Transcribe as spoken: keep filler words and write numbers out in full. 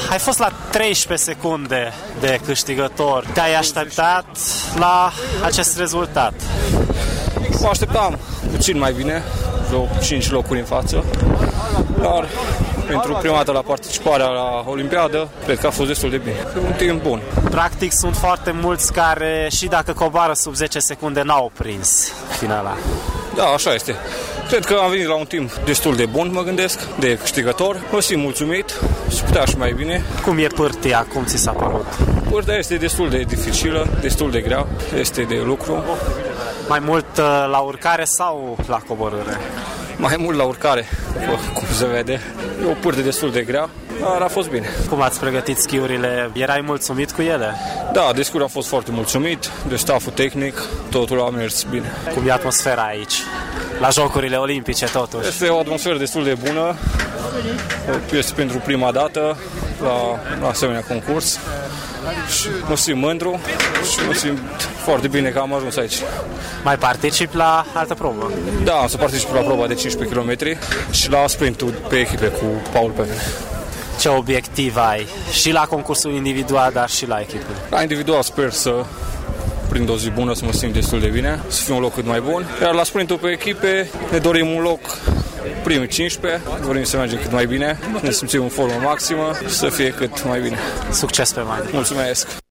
Ai fost la treisprezece secunde de câștigător. Te-ai așteptat la acest rezultat? Mă așteptam puțin mai bine, vreo cinci locuri în față, dar pentru prima dată la participarea la Olimpiadă, cred că a fost destul de bine. E un timp bun. Practic sunt foarte mulți care, și dacă coboară sub zece secunde, n-au prins finala. Da, așa este. Cred că am venit la un timp destul de bun, mă gândesc, de câștigător. Mă simt mulțumit și putea și mai bine. Cum e pârtia? Cum ți s-a părut? Pârtia este destul de dificilă, destul de grea, este de lucru. Mai mult la urcare sau la coborâre? Mai mult la urcare, cum se vede. E o pârtie destul de grea, dar a fost bine. Cum ați pregătit schiurile? Erai mulțumit cu ele? Da, de schiuri am fost foarte mulțumit, de stafful tehnic, totul a mers bine. Cum e atmosfera aici? La Jocurile Olimpice, totuși. Este o atmosferă destul de bună. Este pentru prima dată la, la asemenea concurs. Și mă simt mândru și mă simt foarte bine că am ajuns aici. Mai participi la altă probă? Da, am să particip la proba de cincisprezece kilometri și la sprintul pe echipe cu Paul pe mine. Ce obiectiv ai? Și la concursul individual, dar și la echipă? La individual sper să prind o zi bună, să mă simt destul de bine, să fie un loc cât mai bun. Iar la sprintul pe echipe ne dorim un loc primii cincisprezece, dorim să mergem cât mai bine, ne simțim în formă maximă și să fie cât mai bine. Succes pe mai! Mulțumesc!